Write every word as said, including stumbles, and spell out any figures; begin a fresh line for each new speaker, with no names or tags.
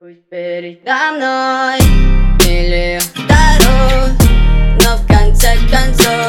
Пусть передо мной миллион второй, но в конце концов